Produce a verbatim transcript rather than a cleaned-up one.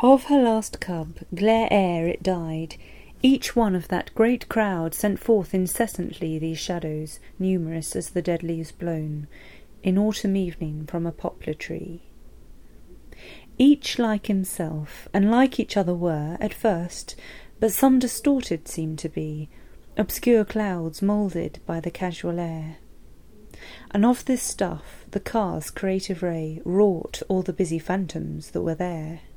Of her last cub, glare ere it died, each one of that great crowd sent forth incessantly these shadows, numerous as the dead leaves blown in autumn evening from a poplar tree. Each like himself, and like each other were, at first, but some distorted seemed to be, obscure clouds moulded by the casual air. And of this stuff the car's creative ray wrought all the busy phantoms that were there.